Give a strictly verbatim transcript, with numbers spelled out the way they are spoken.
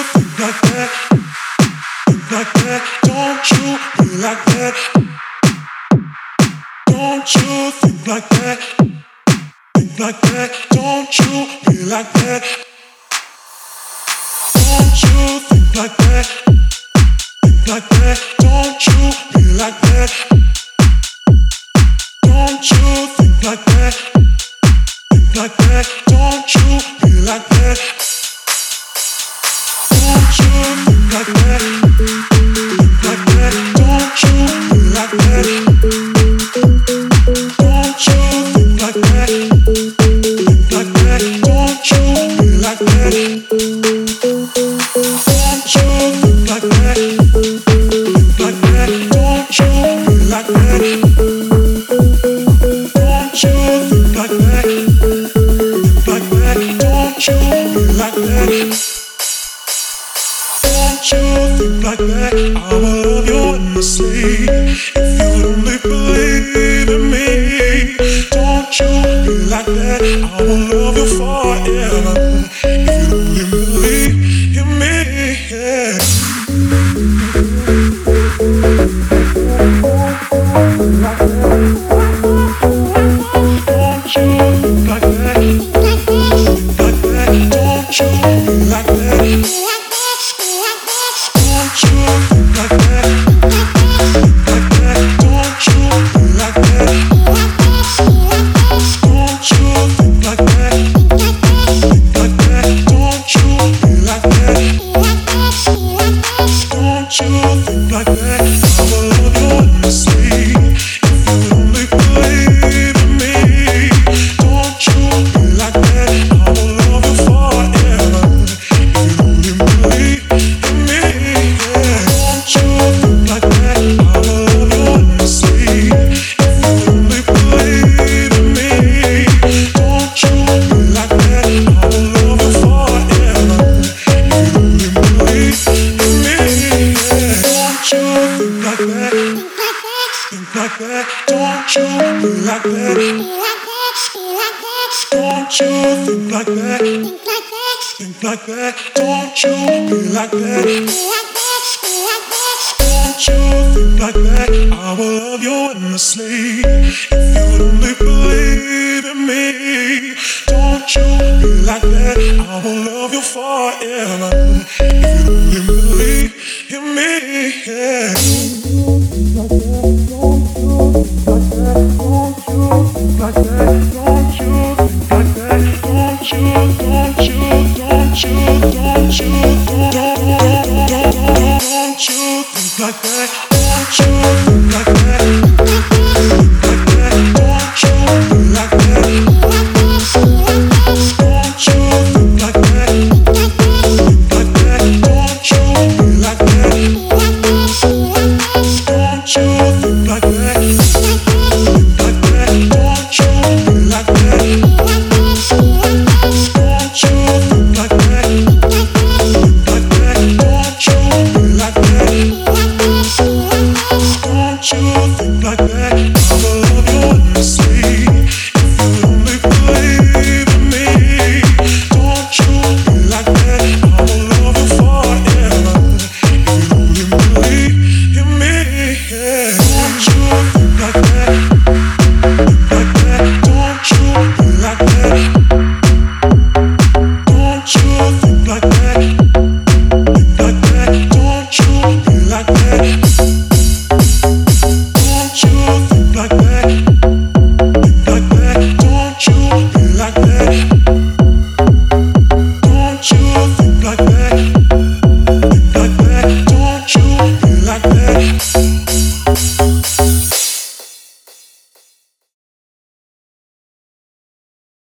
think like that? Think like that? Don't you be like that? Don't you think like that? Think like that? Don't you be like that? Don't you think like that? Think like that? Don't you be like that? Don't you think like that? Think like that? Don't you be like that? Don't you think like that? Think like that? Don't you be like that? Don't you think like that? Think like that? Don't you be like that? Don't you think like that? Think like that? Don't you be like that? Don't you think like that? Think like that? Don't you be like that? Don't you think like that? I will love you endlessly if you only believe in me. Don't you be like that? I will love you forever if you only believe in me. Yeah. Don't you think like that? Like that? Don't you be like that? Don't you think like that? Like that? Don't you be like that? Don't you think like that? Like that? Don't you be like that? Don't you think like that? I will love you endlessly if you only believe in me. Don't you be like that? I will love you forever if you only believe in me. Yeah. Don't you think like that? I will love you endlessly if you only believe in me. Don't you be like that? I will love you forever if you only believe in me. Yeah. Don't you think like that? Think like that? Don't you be like that? Don't you think like that? Think like that? Don't you be like that? Don't you think like that? I will love you endlessly if you only believe in me. Don't you be like that? I will love you forever if you only believe in me. Yeah. Like that, don't you think like that? Don't you, don't you, don't you, don't you, don't you, don't you think like that? Don't you